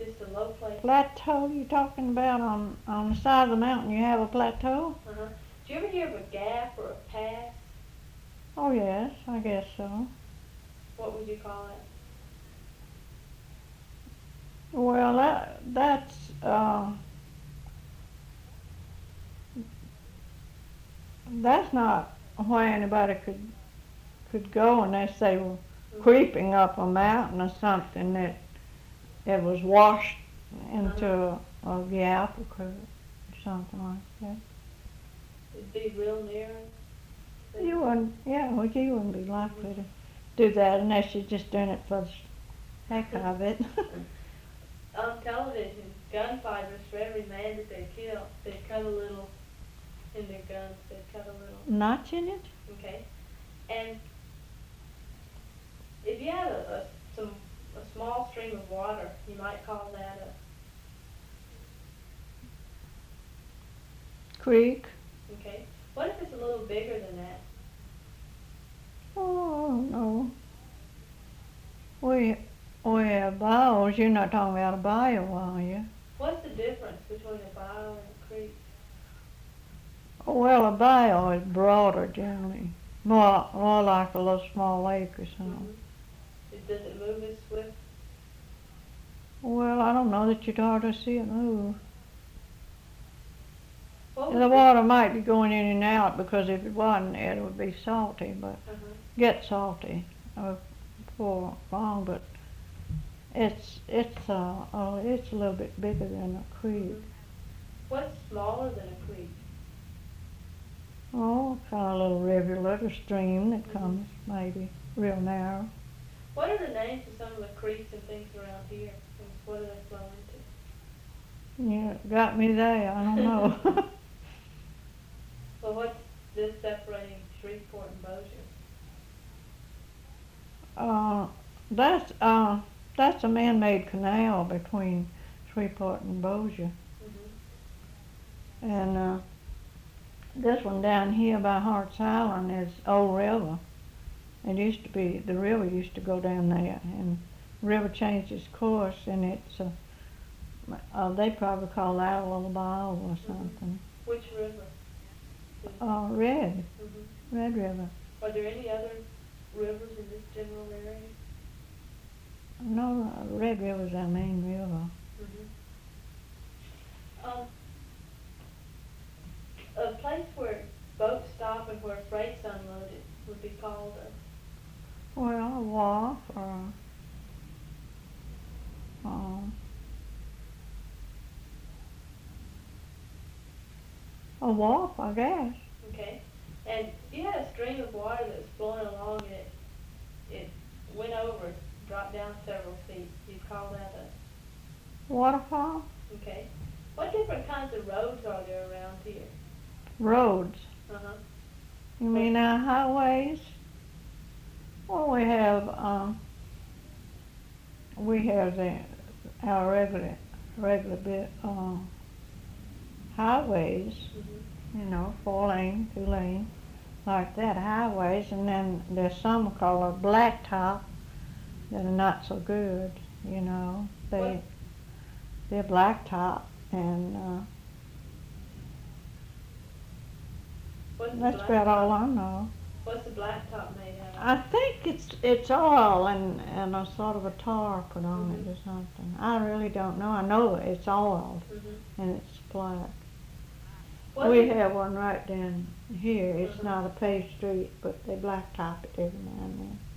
Just a low place. Plateau you talking about on the side of the mountain you have a plateau? Uh-huh. Do you ever hear of a gap or a pass? Oh yes, I guess so. What would you call it? Well, that's not where anybody could go unless they were creeping up a mountain or something that it was washed into a gap or something like that. It'd be real near. You wouldn't, yeah, well, you wouldn't be likely to do that unless you're just doing it for the heck of it. On television, gunfighters, for every man that they kill, they cut a little in their guns. They cut a little. Notch in it? Okay. And if you had a small stream of water, you might call that a Creek? okay. What if it's a little bigger than that? Oh, no. We have bayous. You're not talking about a bayou, are you? What's the difference between a bayou and a creek? Well, a bayou is broader generally. More like a little small lake or something. Does it move as swift? Well, I don't know that you'd hardly see it move. The water might be going in and out because if it wasn't, it would be salty, but get salty before long. But it's a little bit bigger than a creek. What's smaller than a creek? Oh, kind of a little rivulet or stream that comes maybe real narrow. What are the names of some of the creeks and things around here? And what do they flow into? You got me there. I don't know. Well, what's this separating Shreveport and Bossier? That's a man-made canal between Shreveport and Bossier. And this one down here by Hart's Island is Old River. It used to be, the river used to go down there, and the river changed its course, and it's, they probably call that a little bayou or something. Which river? Red River. Are there any other rivers in this general area? No, Red River's our main river. A place where boats stop and where freight's unloaded would be called a wharf or a wharf, I guess. Okay. And if you had a stream of water that was flowing along and it went over, dropped down several feet, you'd call that a waterfall? Okay. What different kinds of roads are there around here? Roads? You mean our highways? Well, we have our regular bit highways. You know, 4-lane, 2-lane, like that, highways, and then there's some called blacktop that are not so good, you know. They're blacktop, and that's about all I know. What's the blacktop made out of? I think it's oil and a sort of a tar put on it or something. I really don't know. I know it's oil and it's black. We have one right down here. It's not a paved street, but they blacktop it every now and then.